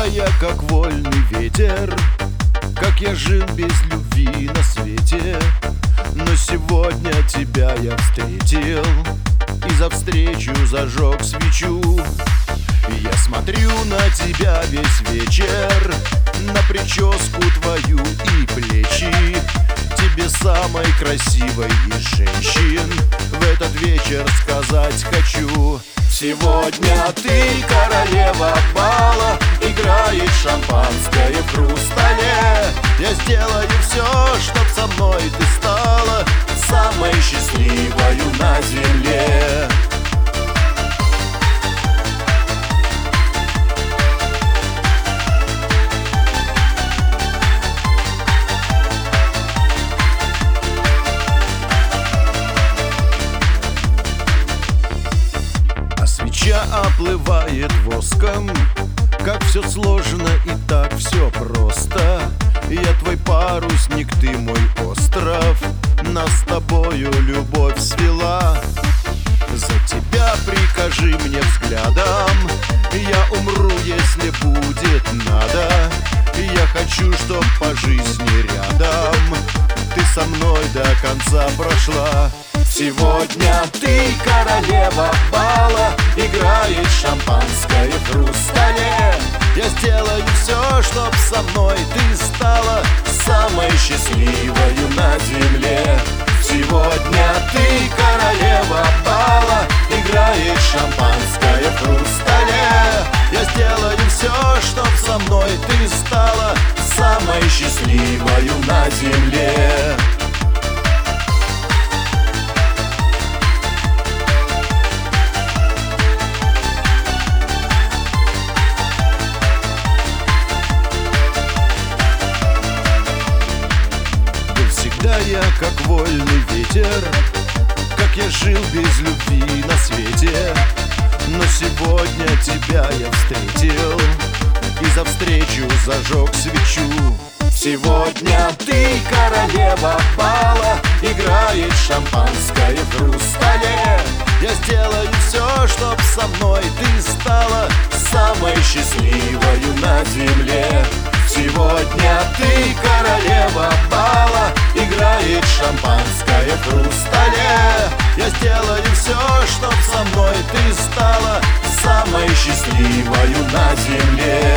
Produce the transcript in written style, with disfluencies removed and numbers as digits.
всегда я как вольный ветер, как я жил без любви на свете. Но сегодня тебя я встретил, и за встречу зажег свечу. Я смотрю на тебя весь вечер, на прическу твою и плечи. Тебе самой красивой из женщин в этот вечер сказать хочу: сегодня ты королева бала, играет шампанское в хрустале. Я сделаю все, чтоб со мной ты стала самой счастливою на земле. Свеча оплывает воском, как все сложно и так все просто. Я твой парусник, ты мой остров, нас с тобою любовь свела. За тебя прикажи мне взглядом, я умру, если будет надо. Я хочу, чтоб по жизни рядом ты со мной до конца прошла. Сегодня ты королева бала, играет шампанское в хрустале. Я сделаю все, чтоб со мной ты стала самой счастливою на земле. Сегодня ты королева бала, играет шампанское в хрустале. Я сделаю все, чтоб со мной ты стала самой счастливою на земле. Всегда я как вольный ветер, как я жил без любви на свете. Но сегодня тебя я встретил, и за встречу зажег свечу. Сегодня ты королева бала, играет шампанское в хрустале. Я сделаю все, чтоб со мной ты стала самой счастливою на земле. Сегодня ты королева бала, играет шампанское в хрустале. Я сделаю все, чтоб со мной ты стала самой счастливою на земле.